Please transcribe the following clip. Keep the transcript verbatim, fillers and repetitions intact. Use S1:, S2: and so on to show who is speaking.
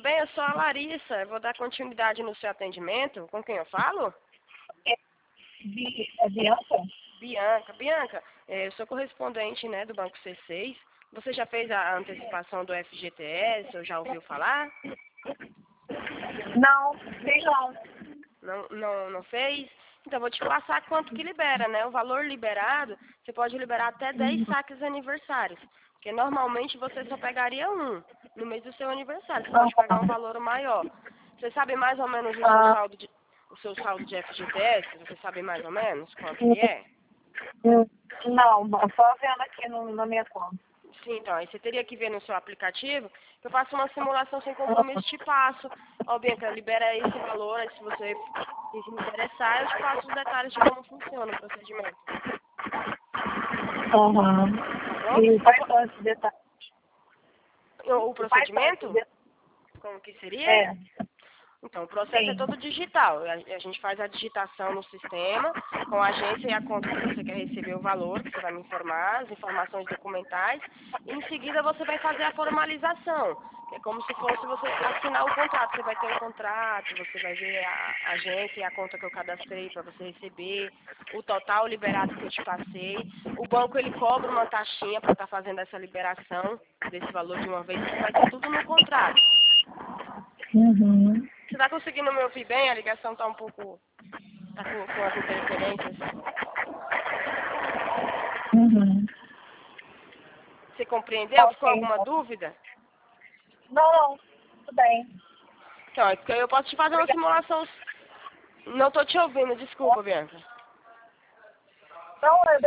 S1: bem? Eu sou a Larissa. Eu vou dar continuidade no seu atendimento. Com quem eu falo?
S2: É, Bi- é Bianca?
S1: Bianca. Bianca, eh, eu sou correspondente, né, do Banco C seis. Você já fez a antecipação do F G T S ou já ouviu falar?
S2: Não, sei não.
S1: Não, não, não fez? Então, vou te passar quanto que libera, né? O valor liberado, você pode liberar até dez saques aniversários. Porque normalmente você só pegaria um no mês do seu aniversário. Você pode pegar um valor maior. Você sabe mais ou menos o seu
S2: Ah,
S1: saldo de, o seu saldo de F G T S? Você sabe mais ou menos quanto que é?
S2: hum, não, só vendo aqui no, na minha conta.
S1: Sim, então, aí você teria que ver no seu aplicativo, que eu faço uma simulação sem compromisso e te passo. Ó, Bianca, libera esse valor, aí se você se interessar, eu te passo os detalhes de como funciona o procedimento.
S2: Uhum.
S1: Tá bom?
S2: E quais são esses detalhes?
S1: O, o
S2: E quais são esses
S1: procedimento,
S2: detalhes?
S1: como que seria?
S2: É,
S1: Então, o processo é
S2: sim.
S1: todo digital. A, a gente faz a digitação no sistema, com a agência e a conta que você quer receber o valor, que você vai me informar, as informações documentais, e em seguida você vai fazer a formalização, que é como se fosse você assinar o contrato. Você vai ter um contrato, você vai ver a agência e a conta que eu cadastrei para você receber, o total liberado que eu te passei. O banco, ele cobra uma taxinha para estar fazendo essa liberação desse valor de uma vez, isso vai ter tudo no contrato.
S2: Uhum.
S1: Você está conseguindo me ouvir bem? A ligação está um pouco... Está com, com as interferências.
S2: Uhum.
S1: Você compreendeu?
S2: Tá
S1: Ficou
S2: ok,
S1: alguma
S2: então.
S1: dúvida?
S2: Não, não, tudo bem.
S1: Então, é porque eu posso te fazer uma
S2: Obrigada.
S1: simulação... Não estou te ouvindo, desculpa, Bianca.
S2: Não, eu